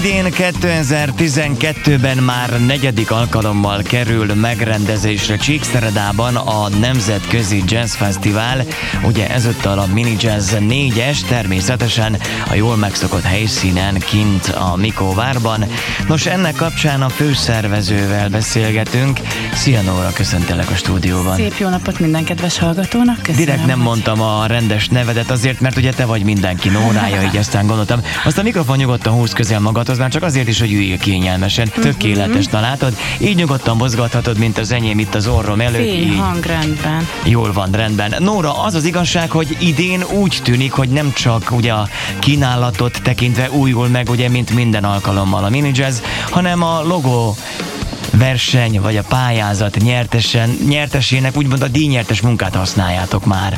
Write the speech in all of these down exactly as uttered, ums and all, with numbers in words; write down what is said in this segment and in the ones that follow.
Idén kétezer-tizenkettőben már negyedik alkalommal kerül megrendezésre Csíkszeredában a Nemzetközi Jazz Fesztivál, ugye ezúttal a Mini Jazz négyes, természetesen a jól megszokott helyszínen kint a Mikóvárban. Nos, ennek kapcsán a főszervezővel beszélgetünk. Szia Nóra, köszöntelek a stúdióban. Szép jó napot minden kedves hallgatónak, köszönöm. Direkt nem mondtam a rendes nevedet azért, mert ugye te vagy mindenki Nórája, így aztán gondoltam. Azt a mikrofon nyugodtan húz közel magadhoz, már csak azért is, hogy üljél kényelmesen. Tökéletes, na látod? Így nyugodtan mozgathatod, mint az enyém itt az orrom előtt. Fény, hang, rendben. Jól van, rendben. Nóra, az az igazság, hogy idén úgy tűnik, hogy nem csak ugye a kínálatot tekintve újul meg, ugye, mint minden alkalommal a Mini Jazz, hanem a logó verseny, vagy a pályázat nyertesen, nyertesének, úgymond a díjnyertes munkát használjátok már.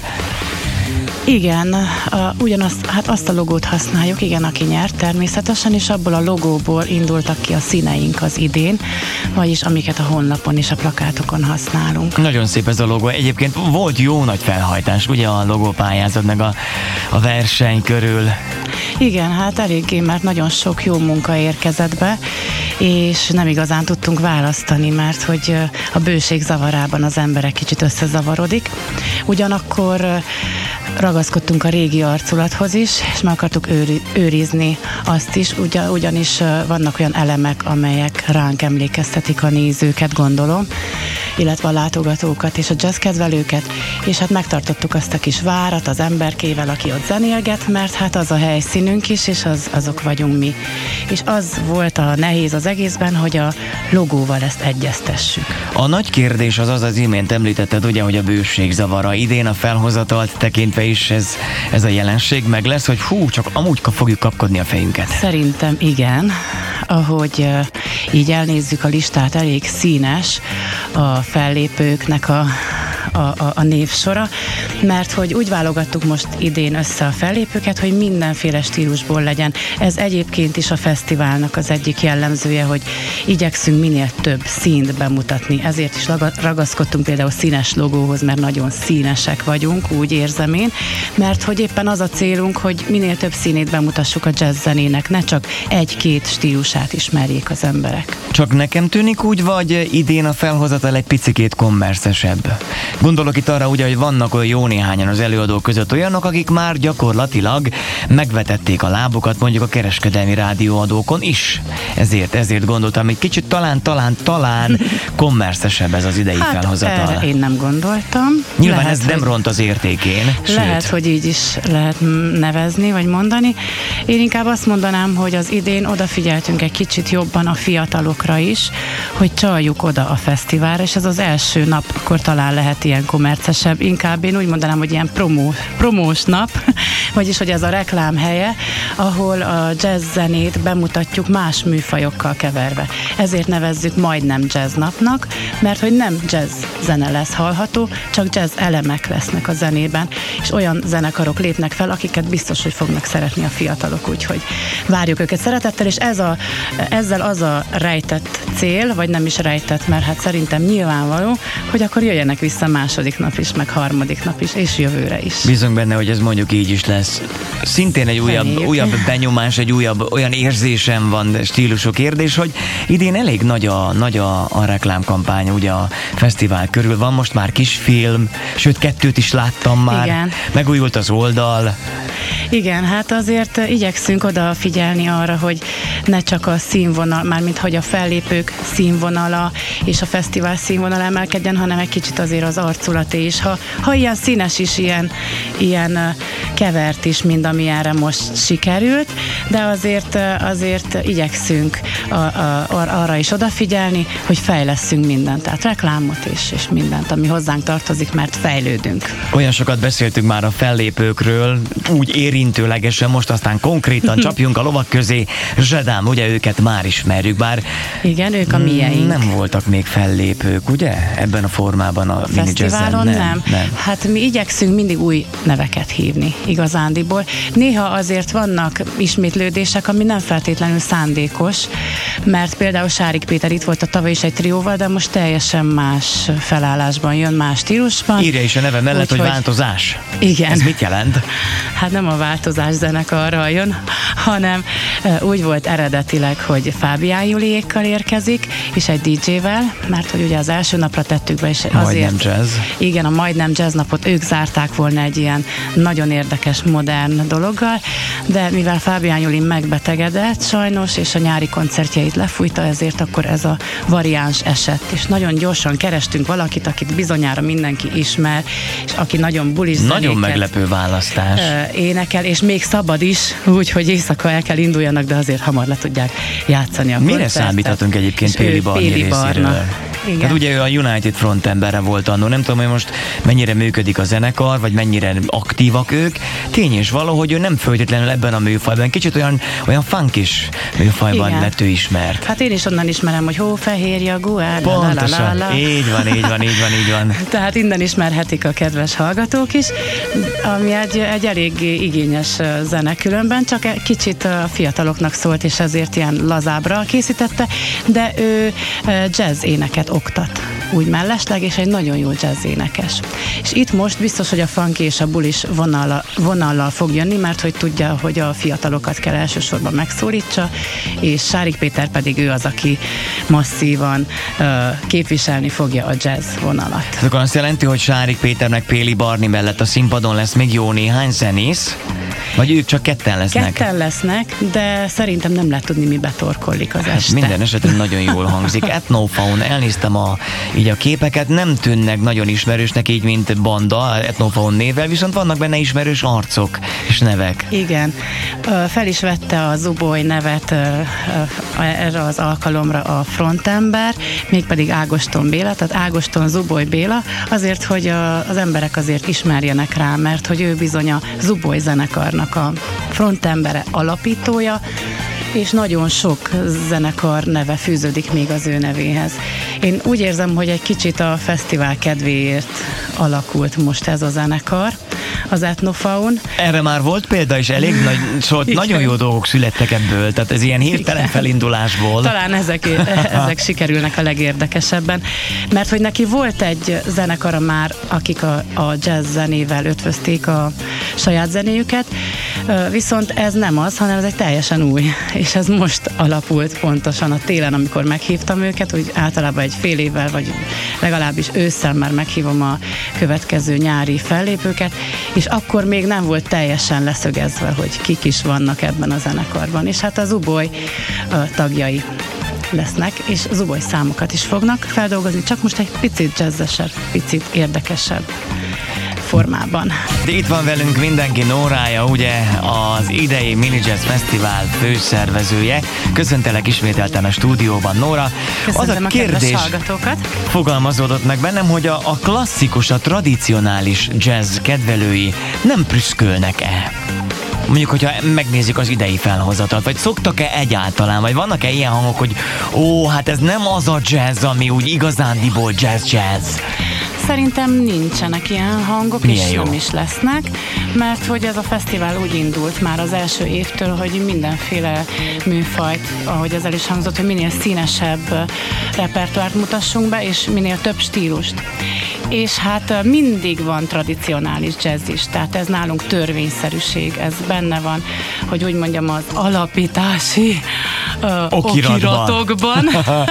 Igen, a, ugyanazt, hát azt a logót használjuk, igen, aki nyert természetesen, és abból a logóból indultak ki a színeink az idén, vagyis amiket a honlapon és a plakátokon használunk. Nagyon szép ez a logó. Egyébként volt jó nagy felhajtás, ugye a logópályázat meg a, a verseny körül. Igen, hát eléggé, mert nagyon sok jó munka érkezett be, és nem igazán tudtunk választani, mert hogy a bőség zavarában az emberek kicsit összezavarodik. Ugyanakkor ragaszkodtunk a régi arculathoz is, és meg akartuk őri, őrizni azt is, ugyan, ugyanis vannak olyan elemek, amelyek ránk emlékeztetik a nézőket, gondolom, illetve a látogatókat és a jazzkedvelőket, és hát megtartottuk azt a kis várat az emberkével, aki ott zenélget, mert hát az a helyszínünk is, és az, azok vagyunk mi. És az volt a nehéz az egészben, hogy a logóval ezt egyeztessük. A nagy kérdés az az, az imént említetted, ugye, hogy a bőség zavara. Idén a felhozatalt tekintve is ez, ez a jelenség meg lesz, hogy hú, csak amúgy fogjuk kapkodni a fejünket. Szerintem igen. Ahogy uh, így elnézzük a listát, elég színes a fellépőknek a A, a, a névsora, mert hogy úgy válogattuk most idén össze a fellépőket, hogy mindenféle stílusból legyen. Ez egyébként is a fesztiválnak az egyik jellemzője, hogy igyekszünk minél több színt bemutatni. Ezért is ragaszkodtunk például színes logóhoz, mert nagyon színesek vagyunk, úgy érzem én, mert hogy éppen az a célunk, hogy minél több színét bemutassuk a jazz zenének, ne csak egy-két stílusát ismerjék az emberek. Csak nekem tűnik úgy, vagy idén a felhozatal egy picikét kommerszesebb? Gondolok itt arra ugye, hogy vannak olyan jó néhányan az előadók között olyanok, akik már gyakorlatilag megvetették a lábukat mondjuk a kereskedelmi rádióadókon is. Ezért, ezért gondoltam, hogy kicsit talán, talán, talán kommerszesebb ez az idei hát felhozatal. Erre én nem gondoltam. Nyilván lehet, ez nem hogy, ront az értékén. Lehet, sőt. hogy így is lehet nevezni, vagy mondani. Én inkább azt mondanám, hogy az idén odafigyeltünk egy kicsit jobban a fiatalokra is, hogy csaljuk oda a fesztiválra, és ez az első nap, akkor talán lehet ilyen kommercesebb, inkább én úgy mondanám, hogy ilyen promó, promós nap, vagyis hogy ez a reklám helye, ahol a jazz zenét bemutatjuk más műfajokkal keverve. Ezért nevezzük majdnem jazz napnak, mert hogy nem jazz zene lesz hallható, csak jazz elemek lesznek a zenében, és olyan zenekarok lépnek fel, akiket biztos, hogy fognak szeretni a fiatalok, úgyhogy várjuk őket szeretettel, és ez a, ezzel az a rejtett cél, vagy nem is rejtett, mert hát szerintem nyilvánvaló, hogy akkor jöjjenek vissza második nap is, meg harmadik nap is, és jövőre is. Bízunk benne, hogy ez mondjuk így is lesz. Szintén egy újabb, újabb benyomás, egy újabb olyan érzésem van, stílusú kérdés, hogy idén elég nagy a, nagy a, a reklámkampány, ugye a fesztivál körül van, most már kisfilm, sőt kettőt is láttam már. Igen. Megújult az oldal. Igen, hát azért igyekszünk odafigyelni arra, hogy ne csak a színvonal, mármint hogy a fellépők színvonala és a fesztivál színvonala emelkedjen, hanem egy kicsit azért az arculaté is. Ha, ha ilyen színes is, ilyen, ilyen kevert is, mint amilyenre most sikerült, de azért, azért igyekszünk a, a, arra is odafigyelni, hogy fejlesszünk mindent, tehát reklámot is, és mindent, ami hozzánk tartozik, mert fejlődünk. Olyan sokat beszéltünk már a fellépőkről, úgy érintőlegesen, most aztán konkrétan csapjunk a lovak közé. Zsedám, ugye őket már ismerjük, bár... Igen, igen, ők a mieink. Nem voltak még fellépők, ugye? Ebben a formában a, a fesztiválon nem, nem, nem. Hát mi igyekszünk mindig új neveket hívni igazándiból. Néha azért vannak ismétlődések, ami nem feltétlenül szándékos, mert például Sárik Péter itt volt a tavaly is egy trióval, de most teljesen más felállásban jön, más stílusban. Írja is a neve mellett, úgy, hogy, hogy változás. Igen. Ez mit jelent? Hát nem a változás zenekarral jön, hanem úgy volt eredetileg, hogy Fábián Juliékkal érkezik, és egy dé dzsével, mert hogy ugye az első napra tettük be, és azért... Majdnem jazz. Igen, a Majdnem Jazz napot ők zárták volna egy ilyen nagyon érdekes, modern dologgal, de mivel Fábián Juli megbetegedett sajnos, és a nyári koncertjeit lefújta, ezért akkor ez a variáns esett, és nagyon gyorsan kerestünk valakit, akit bizonyára mindenki ismer, és aki nagyon bulis Nagyon zenéket, meglepő választás. énekel, és még szabad is, úgyhogy éjszaka el kell induljanak, de azért hamar le tudják játszani a Mire koncertet. számíthatunk egyébként És Péli ő Barni Péli részéről? Barna. Igen. Tehát ugye ő a United frontembere volt annó. Nem tudom, hogy most mennyire működik a zenekar, vagy mennyire aktívak ők. Tény és való, hogy ő nem feltétlenül ebben a műfajban. Kicsit olyan, olyan funkis műfajban Igen. lett ő ismert. Hát én is onnan ismerem, hogy hófehér jaguár. Pontosan. Így van, így van, így van, így van. Tehát innen ismerhetik a kedves hallgatók is, ami egy, egy elég igényes zene különben, csak egy kicsit a fiataloknak szólt, és ezért ilyen lazábbra készítette, de ő jazz éneket oktat, úgy mellesleg, és egy nagyon jó jazz énekes. És itt most biztos, hogy a funky és a bulis vonallal, vonallal fog jönni, mert hogy tudja, hogy a fiatalokat kell elsősorban megszólítsa, és Sárik Péter pedig ő az, aki masszívan uh, képviselni fogja a jazz vonalat. Ez akkor azt jelenti, hogy Sárik Péter meg Péli Barni mellett a színpadon lesz még jó néhány zenész, vagy ők csak ketten lesznek? Ketten lesznek, de szerintem nem lehet tudni, mi betorkollik az este. Minden esetben nagyon jól hangzik. Ethnofaun, elnéztem a, így a képeket, nem tűnnek nagyon ismerősnek, így mint banda, Ethnofaun névvel, viszont vannak benne ismerős arcok és nevek. Igen. Fel is vette a Zuboly nevet erre az alkalomra a frontember, mégpedig Ágoston Béla, tehát Ágoston Zuboly Béla, azért, hogy az emberek azért ismerjenek rá, mert hogy ő bizony a Zuboly zenekarnak a frontembere, alapítója, és nagyon sok zenekar neve fűződik még az ő nevéhez. Én úgy érzem, hogy egy kicsit a fesztivál kedvéért alakult most ez a zenekar, az Ethnofaun. Erre már volt példa, és elég nagy, szóval nagyon jó dolgok születtek ebből, tehát ez ilyen hirtelen felindulásból. Talán ezek, ezek sikerülnek a legérdekesebben, mert hogy neki volt egy zenekara már, akik a, a jazz zenével ötvözték a saját zenéjüket, viszont ez nem az, hanem ez egy teljesen új, és ez most alapult pontosan a télen, amikor meghívtam őket, úgy általában egy fél évvel, vagy legalábbis ősszel már meghívom a következő nyári fellépőket, és akkor még nem volt teljesen leszögezve, hogy kik is vannak ebben a zenekarban, és hát az Zuboly tagjai lesznek, és Zuboly számokat is fognak feldolgozni, csak most egy picit jazzesebb, picit érdekesebb formában. De itt van velünk mindenki, Nórája, ugye az idei Mini Jazz Fesztivál főszervezője. Köszöntelek ismételten a stúdióban, Nóra. Köszöntöm az a a kérdés kedves hallgatókat. Fogalmazódott meg bennem, hogy a, a klasszikus, a tradicionális jazz kedvelői nem prüszkölnek-e? Mondjuk, hogyha megnézzük az idei felhozatot, vagy szoktak-e egyáltalán, vagy vannak-e ilyen hangok, hogy ó, hát ez nem az a jazz, ami úgy igazándiból jazz-jazz? Szerintem nincsenek ilyen hangok, Milyen és jó. nem is lesznek, mert hogy ez a fesztivál úgy indult már az első évtől, hogy mindenféle műfajt, ahogy ezzel is hangzott, hogy minél színesebb repertoárt mutassunk be, és minél több stílust. És hát mindig van tradicionális jazz is, tehát ez nálunk törvényszerűség, ez benne van, hogy úgy mondjam, az alapítási uh, okiratokban.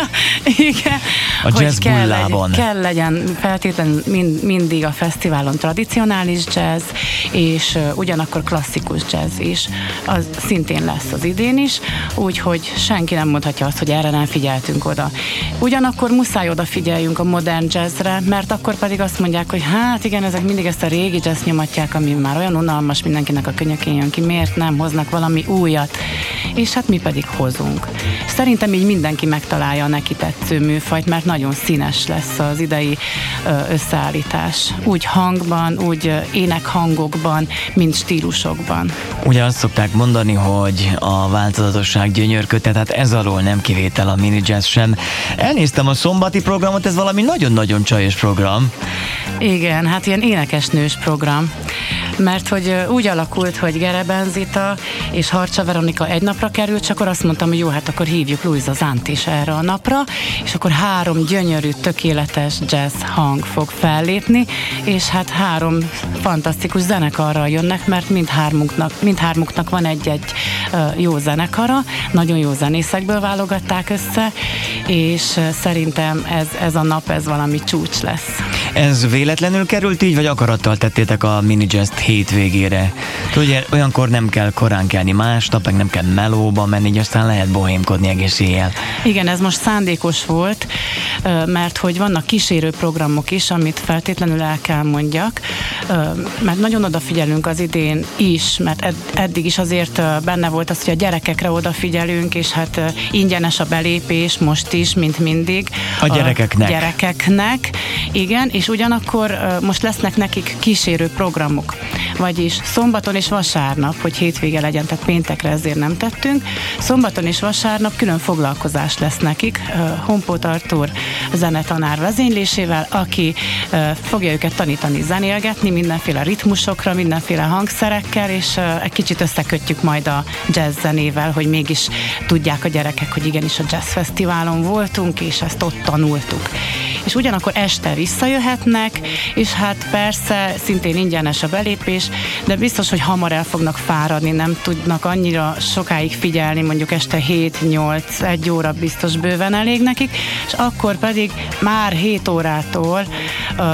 Igen, A jazz hogy kell, bullában. legyen, kell legyen feltétlenül mind, mindig a fesztiválon tradicionális jazz, és uh, ugyanakkor klasszikus jazz is. Az szintén lesz az idén is, úgyhogy senki nem mondhatja azt, hogy erre nem figyeltünk oda. Ugyanakkor muszáj odafigyeljünk a modern jazzre, mert akkor pedig azt mondják, hogy hát igen, ezek mindig ezt a régi jazz nyomatják, ami már olyan unalmas, mindenkinek a könyökén jön ki, miért nem hoznak valami újat. és hát mi pedig hozunk. Szerintem így mindenki megtalálja a neki tetsző műfajt, mert nagyon színes lesz az idei összeállítás. Úgy hangban, úgy énekhangokban, mint stílusokban. Ugye azt szokták mondani, hogy a változatosság gyönyörködte, tehát ez alól nem kivétel a mini jazz sem. Elnéztem a szombati programot, ez valami nagyon-nagyon csajos program. Igen, hát ilyen énekesnős program. Mert hogy úgy alakult, hogy Gereben Zita és Harcsa Veronika egy napra került, és akkor azt mondtam, hogy jó, hát akkor hívjuk Luisa Zánt is erre a napra, és akkor három gyönyörű, tökéletes jazz hang fog fellépni, és hát három fantasztikus zenekarral jönnek, mert mindhármuknak, mindhármuknak van egy-egy uh, jó zenekara, nagyon jó zenészekből válogatták össze, és uh, szerintem ez, ez a nap, ez valami csúcs lesz. Ez véletlenül került így, vagy akarattal tettétek a mini jazz hétvégére? Ugye olyankor nem kell korán kelni másnap, meg nem kell melóba menni, így aztán lehet bohémkodni egész éjjel. Igen, ez most szándékos volt, mert hogy vannak kísérő programok is, amit feltétlenül el kell mondjak, mert nagyon odafigyelünk az idén is, mert ed- eddig is azért benne volt az, hogy a gyerekekre odafigyelünk, és hát ingyenes a belépés most is, mint mindig. A gyerekeknek. A gyerekeknek, igen, és ugyanakkor most lesznek nekik kísérő programok, vagyis szombaton és vasárnap, hogy hétvége legyen, tehát péntekre ezért nem tettünk, szombaton és vasárnap külön foglalkozás lesz nekik, Honpót Artúr zenetanár vezénylésével, aki fogja őket tanítani zenélgetni mindenféle ritmusokra, mindenféle hangszerekkel, és egy kicsit összekötjük majd a jazz zenével, hogy mégis tudják a gyerekek, hogy igenis a jazz fesztiválon voltunk, és ezt ott tanultuk. És ugyanakkor este visszajöhetnek, és hát persze szintén ingyenes a belépés, de biztos, hogy hamar el fognak fáradni, nem tudnak annyira sokáig figyelni, mondjuk este hét-nyolc, egy óra biztos bőven elég nekik, és akkor pedig már hét órától uh,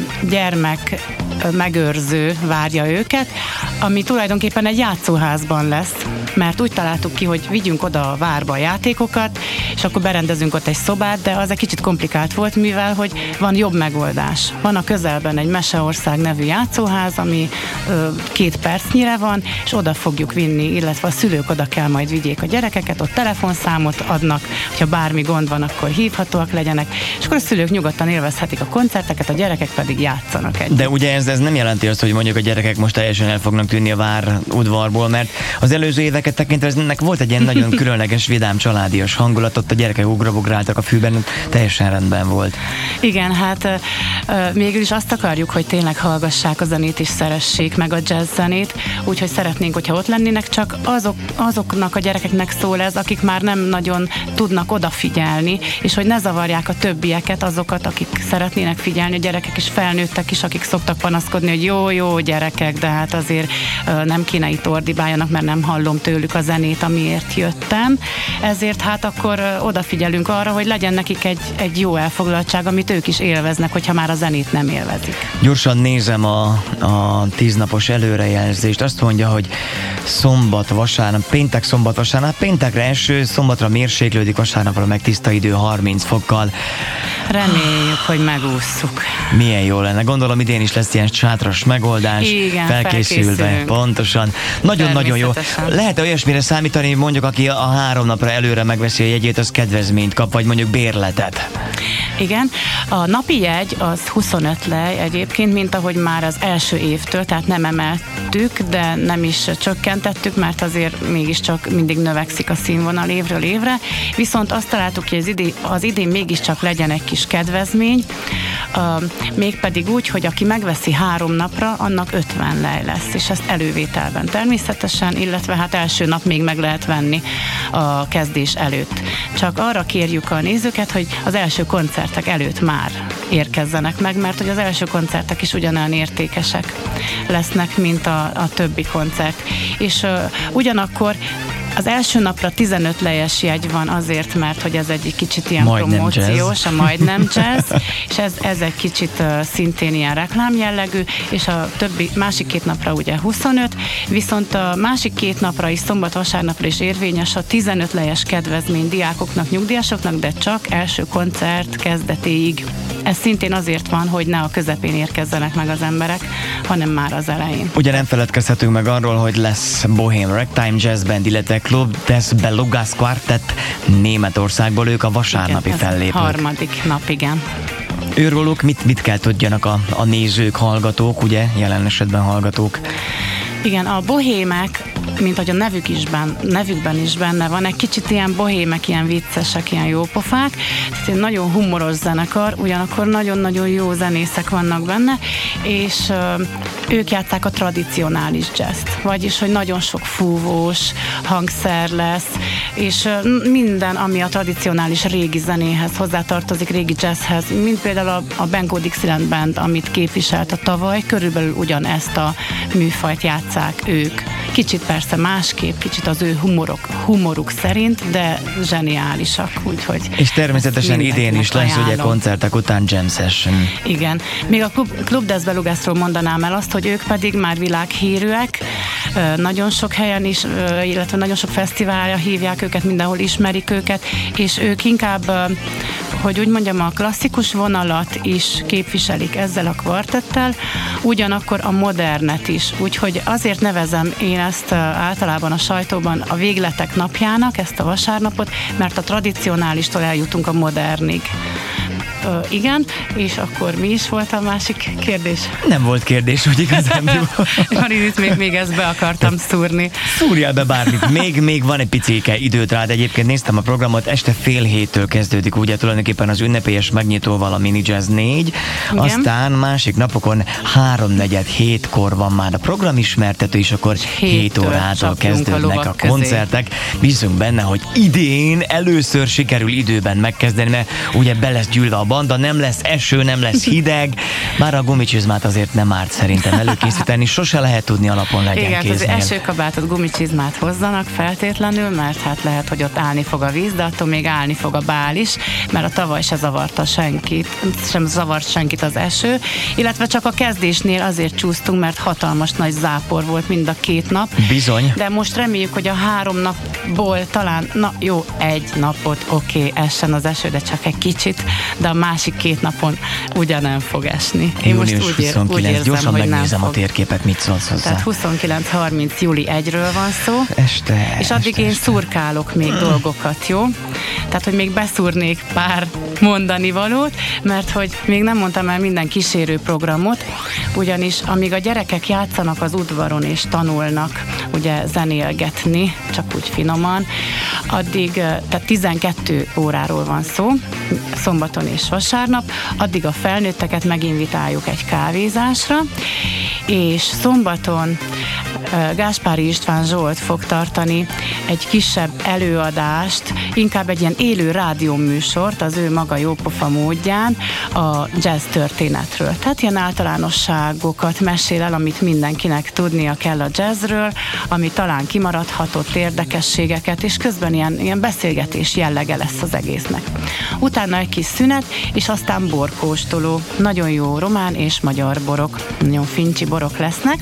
gyermek megőrző várja őket, ami tulajdonképpen egy játszóházban lesz, mert úgy találtuk ki, hogy vigyünk oda a várba a játékokat, és akkor berendezünk ott egy szobát, de az egy kicsit komplikált volt, mivel hogy van jobb megoldás. Van a közelben egy Meseország nevű játszóház, ami ö, két percnyire van, és oda fogjuk vinni, illetve a szülők oda kell majd vigyék a gyerekeket, ott telefonszámot adnak, hogyha bármi gond van, akkor hívhatóak legyenek, és akkor a szülők nyugodtan élvezhetik a koncerteket, a gyerekek pedig játszanak együtt. De ugye ez, ez nem jelenti azt, hogy mondjuk a gyerekek most teljesen el fognak tűnni a vár udvarból, mert az előző éveket tekintve ennek volt egy ilyen nagyon különleges, vidám, családias hangulat, ott a gyerekek ugrabugráltak a fűben, teljesen rendben volt. Igen, hát euh, mégis azt akarjuk, hogy tényleg hallgassák a zenét és szeressék meg a jazz zenét, úgyhogy szeretnénk, hogyha ott lennének, csak azok, azoknak a gyerekeknek szól ez, akik már nem nagyon tudnak odafigyelni, és hogy ne zavarják a többieket, azokat, akik szeretnének figyelni, a gyerekek is, felnőttek is, akik szoktak panaszkodni, hogy jó-jó gyerekek, de hát azért euh, nem kéne itt ordibáljanak, mert nem hallom tőlük a zenét, amiért jöttem. Ezért hát akkor euh, odafigyelünk arra, hogy legyen nekik egy, egy jó elfoglaltság, amit ők is élveznek, hogyha már a zenét nem élvezik. Gyorsan nézem a, a tíznapos előrejelzést. Azt mondja, hogy szombat, vasárnap, péntek, szombat, vasárnap, péntekre eső, szombatra mérséklődik, vasárnapra meg tiszta idő harminc fokkal. Reméljük, hogy megússzuk. Milyen jó lenne. Gondolom idén is lesz ilyen sátras megoldás. Igen, felkészülve. Pontosan. Nagyon-nagyon jó. Lehet olyasmire számítani, mondjuk aki a három napra előre megveszi a jegyét, az kedvezményt kap, vagy mondjuk bérletet. Igen, a napi jegy az huszonöt lej egyébként, mint ahogy már az első évtől, tehát nem emeltük, de nem is csökkentettük, mert azért mégiscsak mindig növekszik a színvonal évről évre, viszont azt találtuk, hogy az idén, az idén mégiscsak legyen egy kis kedvezmény, uh, mégpedig úgy, hogy aki megveszi három napra, annak ötven lej lesz, és ezt elővételben természetesen, illetve hát első nap még meg lehet venni a kezdés előtt. Csak arra kérjük a nézőket, hogy az első koncertek előtt már érkezzenek meg, mert hogy az első koncertek is ugyanolyan értékesek lesznek, mint a, a többi koncert. És uh, ugyanakkor az első napra tizenöt lejes jegy van azért, mert hogy ez egy kicsit ilyen majdnem promóciós, jazz. a majdnem jazz, és ez, ez egy kicsit uh, szintén ilyen reklám jellegű, és a többi, másik két napra ugye huszonöt, viszont a másik két napra is, szombat, vasárnapra is érvényes a tizenöt lejes kedvezmény diákoknak, nyugdíjasoknak, de csak első koncert kezdetéig. Ez szintén azért van, hogy ne a közepén érkezzenek meg az emberek, hanem már az elején. Ugye nem feledkezhetünk meg arról, hogy lesz Bohém Ragtime Jazz Band, illetve Club des Belugas Quartet Németországból, ők a vasárnapi igen, fellépők. Harmadik nap, igen. Őróluk mit, mit kell tudjanak a, a nézők, hallgatók, ugye, jelen esetben hallgatók? Igen, a bohémek, mint ahogy a nevük is ben, nevükben is benne van, egy kicsit ilyen bohémek, ilyen viccesek, ilyen jópofák, tehát egy nagyon humoros zenekar, ugyanakkor nagyon-nagyon jó zenészek vannak benne, és ö, ők játsszák a tradicionális jazzt, vagyis, hogy nagyon sok fúvós hangszer lesz, és ö, minden, ami a tradicionális régi zenéhez hozzátartozik, régi jazzhez, mint például a, a Benko Dixieland Band, amit képviselt a tavaly, körülbelül ugyanezt a műfajt játsszák ők. Kicsit persze másképp, kicsit az ő humorok, humoruk szerint, de zseniálisak, úgyhogy... És természetesen idén is lesz ajánlom. Ugye koncertek után jam session. Igen. Még a Club, Club des Belugasról mondanám el azt, hogy ők pedig már világhírűek, nagyon sok helyen is, illetve nagyon sok fesztiválja hívják őket, mindenhol ismerik őket, és ők inkább, hogy úgy mondjam, a klasszikus vonalat is képviselik ezzel a kvartettel, ugyanakkor a modernet is. Úgyhogy azért nevezem én ezt általában a sajtóban a végletek napjának, ezt a vasárnapot, mert a tradicionálistól eljutunk a modernig. Ö, igen, és akkor mi is volt a másik kérdés? Nem volt kérdés, hogy igazán jó. Marinit még, még ezt be akartam szúrni. Szúrjál be bármit. Még, még van egy picike időt rád. Egyébként néztem a programot, este fél héttől kezdődik, ugye tulajdonképpen az ünnepélyes megnyitóval a Mini Jazz négy. Igen. Aztán másik napokon háromnegyed hétkor van már a programismertető, és akkor hét órától kezdődnek a, a koncertek. Bízunk benne, hogy idén először sikerül időben megkezdeni, mert ugye be lesz gyűlve a banda, nem lesz eső, nem lesz hideg, bár a gumicsizmát azért nem árt szerintem előkészíteni, sose lehet tudni, alapon legyen igen, kéznél. Igen, az esőkabátot, gumicsizmát hozzanak feltétlenül, mert hát lehet, hogy ott állni fog a víz, de attól még állni fog a bál is, mert a tavaly se zavarta senkit, sem zavart senkit az eső, illetve csak a kezdésnél azért csúsztunk, mert hatalmas nagy zápor volt mind a két nap. Bizony. De most reméljük, hogy a három napból talán, na jó, egy napot, oké, okay, essen az eső, de csak egy kicsit, de a másik két napon ugyanem fog esni. Én június most úgy, ér, úgy érzem, gyorsan hogy megnézem nem a térképet, mit szólsz hozzá. Tehát huszonkilenc harminc júli egyről van szó. Este. És addig este, én este. szurkálok még dolgokat, jó? Tehát, hogy még beszúrnék pár mondani valót, mert hogy még nem mondtam el minden kísérő programot, ugyanis amíg a gyerekek játszanak az udvaron és tanulnak ugye zenélgetni, csak úgy finoman, addig, tehát tizenkét óráról van szó, szombaton és vasárnap, addig a felnőtteket meginvitáljuk egy kávézásra, és szombaton Gáspári István Zsolt fog tartani egy kisebb előadást, inkább egy ilyen élő rádióműsort az ő maga jópofa módján a jazz történetről. Tehát ilyen általánosságokat mesél el, amit mindenkinek tudnia kell a jazzről, ami talán kimaradhatott érdekességeket, és közben ilyen, ilyen beszélgetés jellege lesz az egésznek. Utána egy kis szünet, és aztán borkóstoló. Nagyon jó román és magyar borok, nagyon fincsi borok lesznek.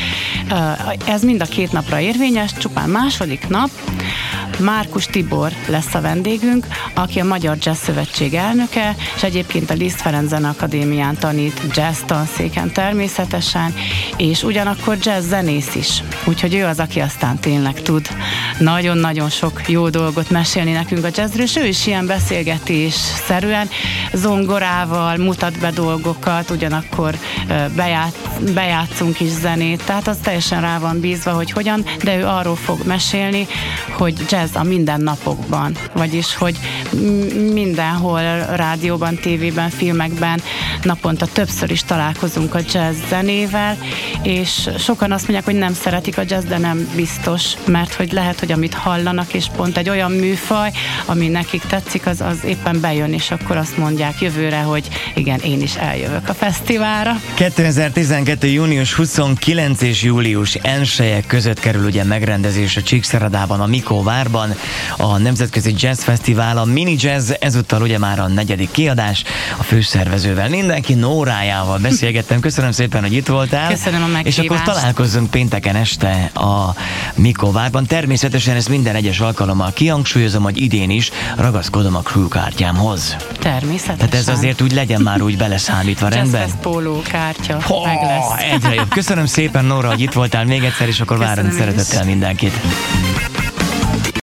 Ez mind a két napra érvényes, csupán második nap Márkus Tibor lesz a vendégünk, aki a Magyar Jazz Szövetség elnöke, és egyébként a Liszt Ferenc Zeneakadémián tanít jazz tanszéken természetesen, és ugyanakkor jazz zenész is. Úgyhogy ő az, aki aztán tényleg tud nagyon-nagyon sok jó dolgot mesélni nekünk a jazzről, és ő is ilyen beszélgetésszerűen zongorával mutat be dolgokat, ugyanakkor bejátsz, bejátszunk is zenét, tehát az teljesen rá van bízva, hogy hogyan, de ő arról fog mesélni, hogy jazz a mindennapokban, vagyis, hogy mindenhol rádióban, tévében, filmekben naponta többször is találkozunk a jazz zenével, és sokan azt mondják, hogy nem szeretik a jazz, de nem biztos, mert hogy lehet, hogy amit hallanak, és pont egy olyan műfaj, ami nekik tetszik, az, az éppen bejön, és akkor azt mondják jövőre, hogy igen, én is eljövök a fesztiválra. kétezer-tizenkettő. június huszonkilencedike és július elsője között kerül ugye megrendezésre Csíkszeredában, a Mikóvárban a Nemzetközi Jazz Fesztivál, a Mini Jazz, ezúttal ugye már a negyedik kiadás, a főszervezővel, mindenki Nórájával beszélgettem. Köszönöm szépen, hogy itt voltál. Köszönöm a meghívást. És akkor találkozzunk pénteken este a Mikóvárban. Természetesen ezt minden egyes alkalommal kihangsúlyozom, hogy idén is ragaszkodom a crew kártyámhoz. Természetesen. Tehát ez azért úgy legyen már úgy beleszámítva, rendben? Jazz póló kártya, oh, meg lesz. Egyre jobb. Köszönöm szépen, Nóra, hogy itt voltál még egyszer, és akkor várunk szeretettel mindenkit.